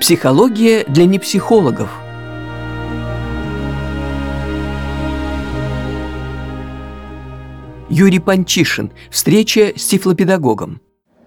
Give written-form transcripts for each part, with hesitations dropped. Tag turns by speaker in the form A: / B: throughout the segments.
A: Психология для непсихологов. Юрий Панчишин. Встреча с тифлопедагогом.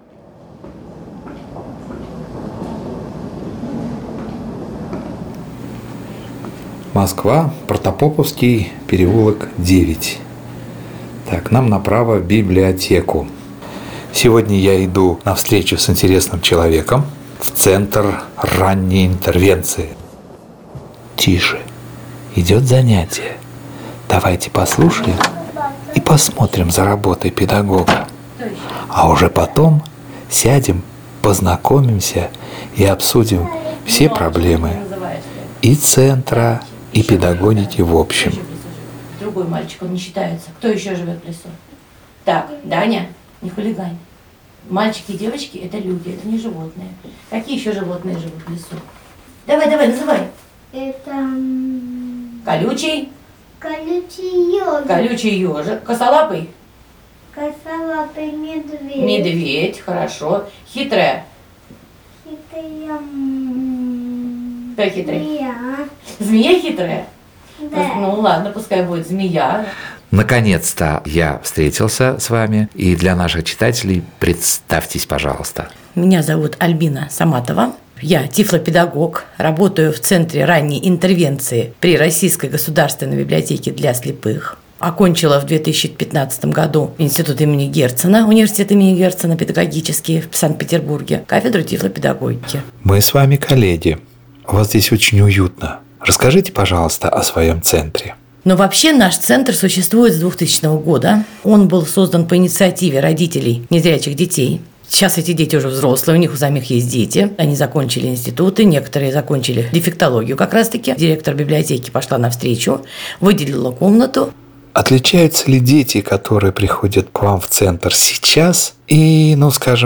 B: Москва, Протопоповский переулок, 9. Так, нам направо в библиотеку. Сегодня я иду на встречу с интересным человеком в Центр ранней интервенции. Тише, идет занятие. Давайте послушаем и посмотрим за работой педагога. А уже потом сядем, познакомимся и обсудим все проблемы и центра, и педагогики в общем.
C: Другой мальчик, он не считается. Кто еще живет в лесу? Так, Даня, не хулигань. Мальчики и девочки – это люди, это не животные. Какие еще животные живут в лесу? Давай, называй.
D: Это...
C: Колючий.
D: Колючий ежик.
C: Колючий ежик. Косолапый.
D: Косолапый медведь.
C: Медведь, хорошо. Хитрая.
D: Хитрая...
C: Кто хитрый?
D: Змея.
C: Змея хитрая?
D: Да.
C: Ну ладно, пускай будет змея.
B: Наконец-то я встретился с вами, и для наших читателей представьтесь, пожалуйста.
C: Меня зовут Альбина Саматова. Я тифлопедагог, работаю в Центре ранней интервенции при Российской государственной библиотеке для слепых. Окончила в 2015 году институт имени Герцена, университет имени Герцена педагогический в Санкт-Петербурге, кафедру тифлопедагогики.
B: Мы с вами коллеги. У вас здесь очень уютно. Расскажите, пожалуйста, о своем центре.
C: Но вообще наш центр существует с 2000 года. Он был создан по инициативе родителей незрячих детей. Сейчас эти дети уже взрослые, у них у самих есть дети. Они закончили институты, некоторые закончили дефектологию как раз-таки. Директор библиотеки пошла навстречу, выделила комнату.
B: Отличаются ли дети, которые приходят к вам в центр сейчас и,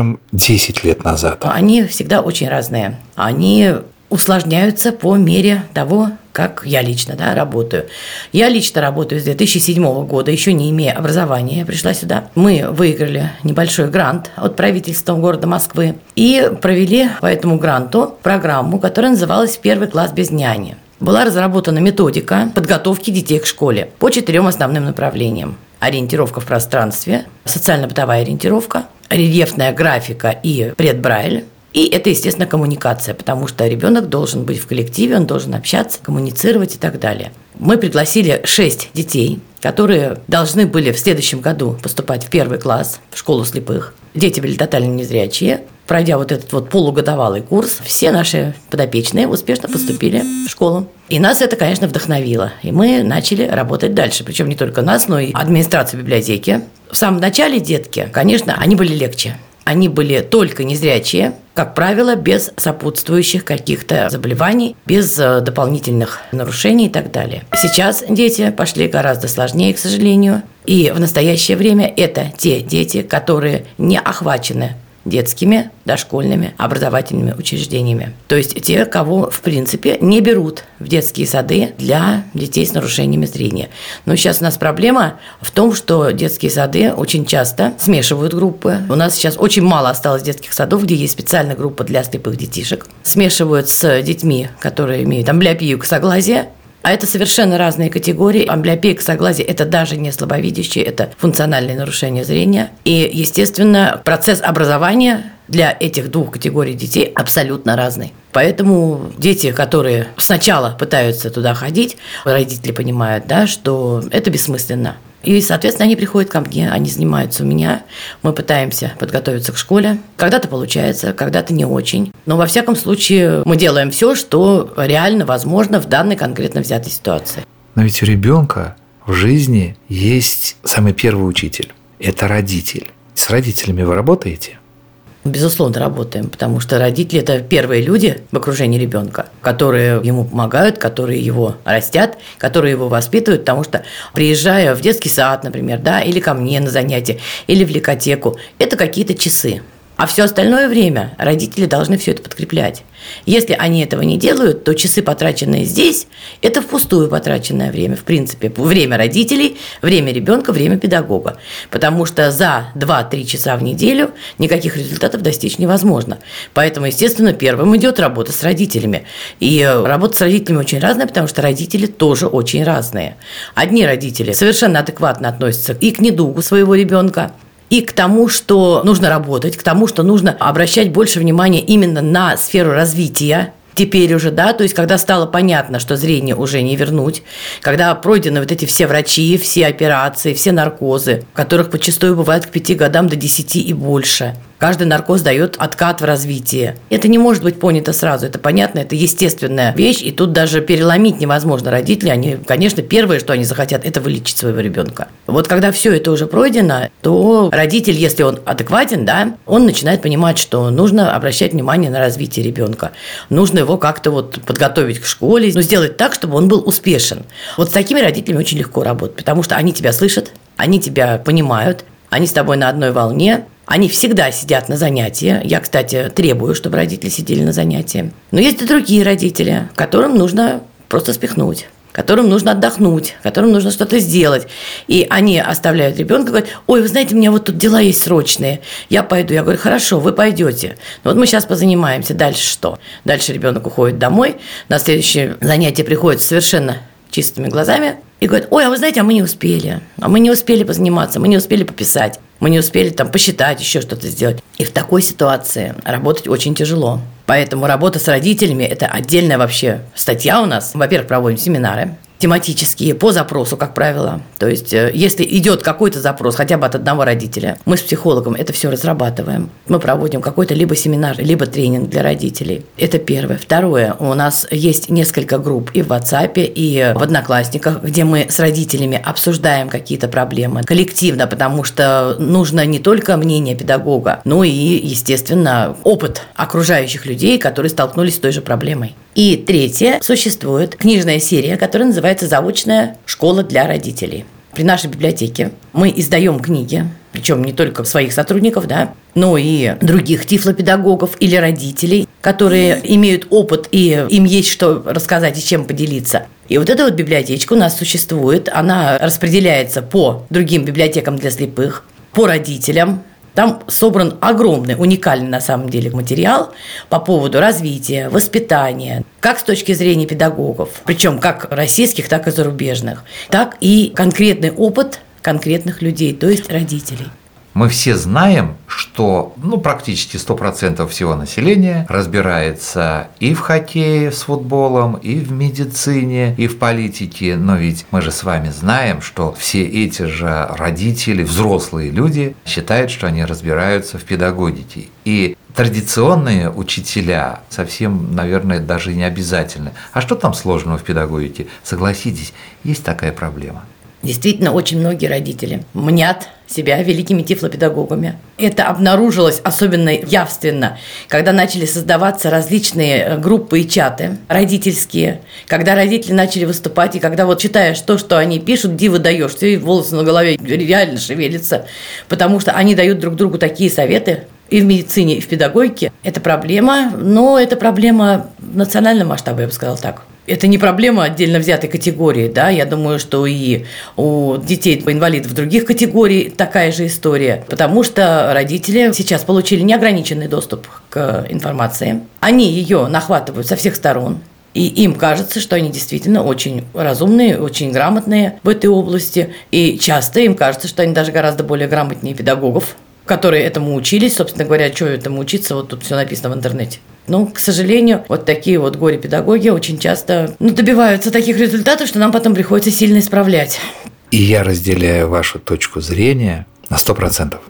B: 10 лет назад?
C: Они всегда очень разные. Они усложняются по мере того, как я лично работаю. Я лично работаю с 2007 года, еще не имея образования, я пришла сюда. Мы выиграли небольшой грант от правительства города Москвы и провели по этому гранту программу, которая называлась «Первый класс без няни». Была разработана методика подготовки детей к школе по 4 основным направлениям. Ориентировка в пространстве, социально-бытовая ориентировка, рельефная графика и предбрайль. И это, естественно, коммуникация, потому что ребенок должен быть в коллективе, он должен общаться, коммуницировать и так далее. Мы пригласили 6 детей, которые должны были в следующем году поступать в 1 класс в школу слепых. Дети были тотально незрячие. Пройдя этот полугодовалый курс, все наши подопечные успешно поступили в школу. И нас это, конечно, вдохновило. И мы начали работать дальше. Причем не только нас, но и администрацию библиотеки. В самом начале детки, конечно, они были легче. Они были только незрячие, как правило, без сопутствующих каких-то заболеваний, без дополнительных нарушений и так далее. Сейчас дети пошли гораздо сложнее, к сожалению. И в настоящее время это те дети, которые не охвачены детскими, дошкольными, образовательными учреждениями. То есть те, кого, в принципе, не берут в детские сады для детей с нарушениями зрения. Но сейчас у нас проблема в том, что детские сады очень часто смешивают группы. У нас сейчас очень мало осталось детских садов, где есть специальная группа для слепых детишек. Смешивают с детьми, которые имеют амблиопию косоглазия. А это совершенно разные категории. Амблиопия косоглазия – это даже не слабовидящие, это функциональные нарушения зрения. И, естественно, процесс образования для этих двух категорий детей абсолютно разный. Поэтому дети, которые сначала пытаются туда ходить, родители понимают, что это бессмысленно. И, соответственно, они приходят ко мне, они занимаются у меня, мы пытаемся подготовиться к школе. Когда-то получается, когда-то не очень. Но, во всяком случае, мы делаем все, что реально возможно в данной конкретно взятой ситуации.
B: Но ведь у ребенка в жизни есть самый первый учитель – это родитель. С родителями вы работаете?
C: Безусловно, работаем, потому что родители – это первые люди в окружении ребенка, которые ему помогают, которые его растят, которые его воспитывают, потому что, приезжая в детский сад, например, или ко мне на занятия, или в лекотеку, это какие-то часы. А все остальное время родители должны все это подкреплять. Если они этого не делают, то часы, потраченные здесь, это впустую потраченное время, в принципе. Время родителей, время ребенка, время педагога. Потому что за 2-3 часа в неделю никаких результатов достичь невозможно. Поэтому, естественно, первым идет работа с родителями. И работа с родителями очень разная, потому что родители тоже очень разные. Одни родители совершенно адекватно относятся и к недугу своего ребенка, и к тому, что нужно работать, к тому, что нужно обращать больше внимания именно на сферу развития. Теперь уже, да, то есть когда стало понятно, что зрение уже не вернуть, когда пройдены вот эти все врачи, все операции, все наркозы, которых подчастую бывает к 5 годам до 10 и больше. Каждый наркоз дает откат в развитии. Это не может быть понято сразу, это понятно, это естественная вещь, и тут даже переломить невозможно. Родители, они, конечно, первое, что они захотят, это вылечить своего ребенка. Вот когда все это уже пройдено, то родитель, если он адекватен, да, он начинает понимать, что нужно обращать внимание на развитие ребенка. Нужно его как-то вот подготовить к школе, но сделать так, чтобы он был успешен. Вот с такими родителями очень легко работать, потому что они тебя слышат, они тебя понимают, они с тобой на одной волне. Они всегда сидят на занятии. Я, кстати, требую, чтобы родители сидели на занятии. Но есть и другие родители, которым нужно просто спихнуть, которым нужно отдохнуть, которым нужно что-то сделать. И они оставляют ребенка и говорят: ой, вы знаете, у меня вот тут дела есть срочные, я пойду. Я говорю: хорошо, вы пойдете. Но вот мы сейчас позанимаемся. Дальше что? Дальше ребенок уходит домой, на следующее занятие приходит совершенно чистыми глазами и говорит: ой, а вы знаете, а мы не успели позаниматься, мы не успели пописать, мы не успели там посчитать, еще что-то сделать. И в такой ситуации работать очень тяжело. Поэтому работа с родителями – это отдельная вообще статья у нас. Во-первых, проводим семинары тематические по запросу, как правило. То есть, если идет какой-то запрос хотя бы от одного родителя, мы с психологом это все разрабатываем. Мы проводим какой-то либо семинар, либо тренинг для родителей. Это первое. Второе. У нас есть несколько групп и в WhatsApp, и в Одноклассниках, где мы с родителями обсуждаем какие-то проблемы коллективно, потому что нужно не только мнение педагога, но и, естественно, опыт окружающих людей, которые столкнулись с той же проблемой. И третье. Существует книжная серия, которая называется «Заочная школа для родителей». При нашей библиотеке мы издаем книги, причем не только своих сотрудников, да, но и других тифлопедагогов или родителей, которые имеют опыт и им есть что рассказать и чем поделиться. И вот эта вот библиотечка у нас существует, она распределяется по другим библиотекам для слепых, по родителям. Там собран огромный, уникальный на самом деле материал по поводу развития, воспитания, как с точки зрения педагогов, причем как российских, так и зарубежных, так и конкретный опыт конкретных людей, то есть родителей.
B: Мы все знаем, что практически 100% всего населения разбирается и в хоккее с футболом, и в медицине, и в политике. Но ведь мы же с вами знаем, что все эти же родители, взрослые люди, считают, что они разбираются в педагогике. И традиционные учителя совсем, наверное, даже не обязательны. А что там сложного в педагогике? Согласитесь, есть такая проблема.
C: Действительно, очень многие родители мнят себя великими тифлопедагогами. Это обнаружилось особенно явственно, когда начали создаваться различные группы и чаты родительские, когда родители начали выступать, и когда вот читаешь то, что они пишут, диву даешься, и волосы на голове реально шевелятся, потому что они дают друг другу такие советы. И в медицине, и в педагогике. Это проблема, но это проблема национального масштаба, я бы сказала так. Это не проблема отдельно взятой категории, да, я думаю, что и у детей инвалидов других категорий такая же история, потому что родители сейчас получили неограниченный доступ к информации, они ее нахватывают со всех сторон, и им кажется, что они действительно очень разумные, очень грамотные в этой области, и часто им кажется, что они даже гораздо более грамотнее педагогов, которые этому учились, собственно говоря, что этому учиться, вот тут все написано в интернете. Но, к сожалению, вот такие вот горе-педагоги очень часто добиваются таких результатов, что нам потом приходится сильно исправлять.
B: И я разделяю вашу точку зрения на 100%.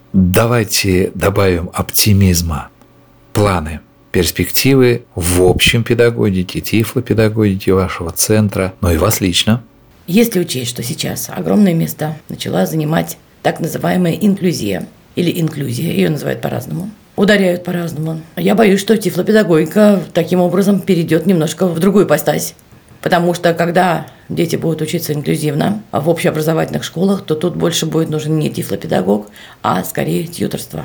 B: Давайте добавим оптимизма, планы, перспективы в общем педагогике, тифлопедагогике вашего центра, но и вас лично.
C: Если учесть, что сейчас огромное место начала занимать так называемая инклюзия или инклюзия, ее называют по-разному, ударяют по-разному. Я боюсь, что тифлопедагогика таким образом перейдет немножко в другую ипостась. Потому что когда дети будут учиться инклюзивно в общеобразовательных школах, то тут больше будет нужен не тифлопедагог, а скорее тьюторство.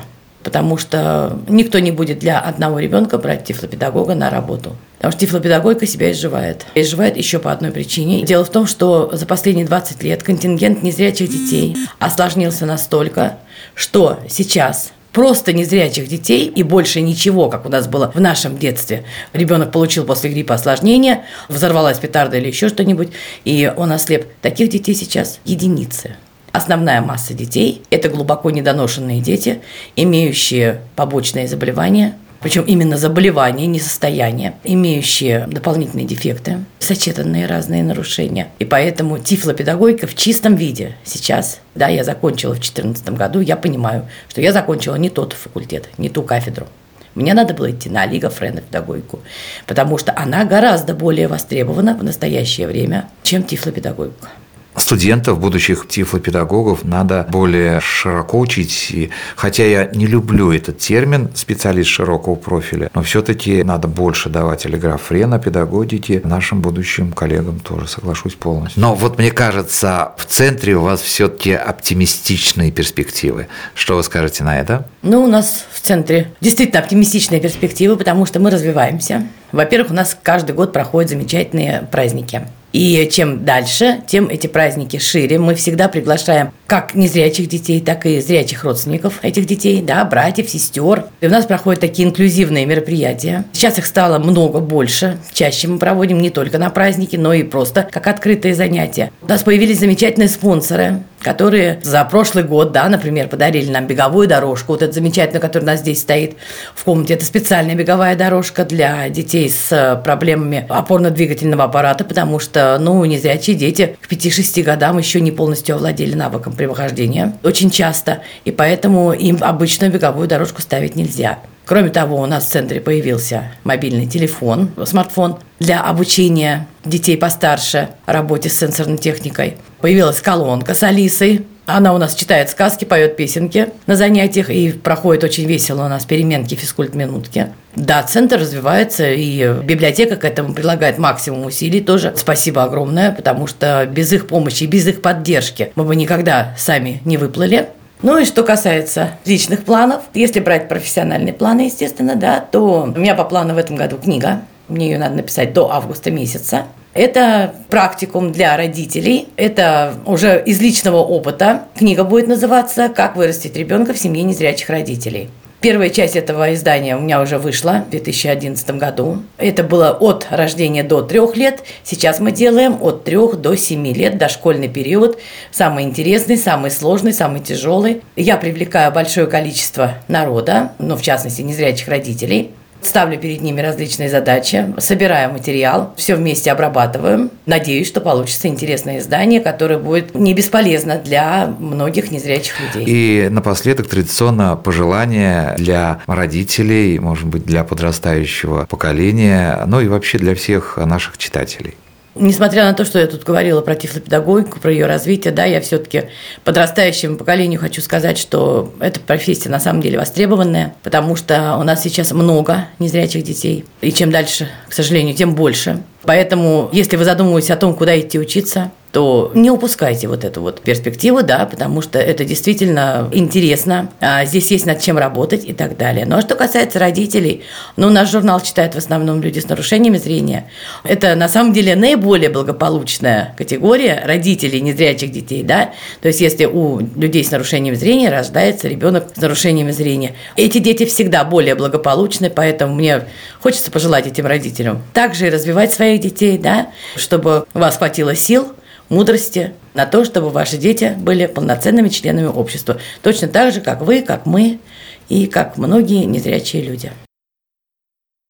C: потому что никто не будет для одного ребенка брать тифлопедагога на работу. Потому что тифлопедагогика себя изживает. Изживает еще по одной причине. Дело в том, что за последние 20 лет контингент незрячих детей осложнился настолько, что сейчас просто незрячих детей и больше ничего, как у нас было в нашем детстве. Ребенок получил после гриппа осложнение, взорвалась петарда или еще что-нибудь, и он ослеп. Таких детей сейчас единицы. Основная масса детей – это глубоко недоношенные дети, имеющие побочные заболевания, причем именно заболевания, не состояния, имеющие дополнительные дефекты, сочетанные разные нарушения. И поэтому тифлопедагогика в чистом виде сейчас, да, я закончила в 2014 году, я понимаю, что я закончила не тот факультет, не ту кафедру. Мне надо было идти на Лига френопедагогику, потому что она гораздо более востребована в настоящее время, чем тифлопедагогика.
B: Студентов, будущих тифлопедагогов, надо более широко учить. И, хотя я не люблю этот термин «специалист широкого профиля», но все-таки надо больше давать олиграфренопедагогики нашим будущим коллегам тоже, соглашусь полностью. Но вот мне кажется, в центре у вас все-таки оптимистичные перспективы. Что вы скажете на это?
C: Ну, у нас в центре действительно оптимистичные перспективы, потому что мы развиваемся. Во-первых, у нас каждый год проходят замечательные праздники. И чем дальше, тем эти праздники шире. Мы всегда приглашаем как незрячих детей, так и зрячих родственников этих детей, да, братьев, сестер. И у нас проходят такие инклюзивные мероприятия. Сейчас их стало много больше. Чаще мы проводим не только на праздники, но и просто как открытые занятия. У нас появились замечательные спонсоры, которые за прошлый год, да, например, подарили нам беговую дорожку, вот эту замечательную, которая у нас здесь стоит в комнате. Это специальная беговая дорожка для детей с проблемами опорно-двигательного аппарата, потому что, незрячие дети к 5-6 годам еще не полностью овладели навыком прямохождения очень часто, и поэтому им обычную беговую дорожку ставить нельзя. Кроме того, у нас в центре появился мобильный телефон, смартфон для обучения детей постарше работе с сенсорной техникой. Появилась колонка с Алисой. Она у нас читает сказки, поет песенки на занятиях, и проходит очень весело у нас переменки, физкульт-минутки. Да, центр развивается, и библиотека к этому прилагает максимум усилий тоже. Спасибо огромное, потому что без их помощи, без их поддержки мы бы никогда сами не выплыли. Ну и что касается личных планов, если брать профессиональные планы, естественно, да, то у меня по плану в этом году книга. Мне ее надо написать до августа месяца. Это практикум для родителей, это уже из личного опыта. Книга будет называться «Как вырастить ребенка в семье незрячих родителей». Первая часть этого издания у меня уже вышла в 2011 году. Это было от рождения до 3 лет. Сейчас мы делаем от 3 до 7 лет, дошкольный период. Самый интересный, самый сложный, самый тяжелый. Я привлекаю большое количество народа, в частности, незрячих родителей. Ставлю перед ними различные задачи, собираю материал, все вместе обрабатываем. Надеюсь, что получится интересное издание, которое будет не бесполезно для многих незрячих людей.
B: И напоследок традиционно пожелания для родителей, может быть, для подрастающего поколения, и вообще для всех наших читателей.
C: Несмотря на то, что я тут говорила про тифлопедагогику, про ее развитие, да, я все-таки подрастающему поколению хочу сказать, что эта профессия на самом деле востребованная, потому что у нас сейчас много незрячих детей, и чем дальше, к сожалению, тем больше. Поэтому, если вы задумываетесь о том, куда идти учиться, то не упускайте вот эту вот перспективу, да, потому что это действительно интересно, здесь есть над чем работать и так далее. Ну, а что касается родителей, наш журнал читают в основном люди с нарушениями зрения. Это на самом деле наиболее благополучная категория родителей незрячих детей, да, то есть если у людей с нарушением зрения рождается ребенок с нарушениями зрения. Эти дети всегда более благополучны, поэтому мне хочется пожелать этим родителям также и развивать своих детей, да, чтобы у вас хватило сил, мудрости на то, чтобы ваши дети были полноценными членами общества. Точно так же, как вы, как мы и как многие незрячие люди.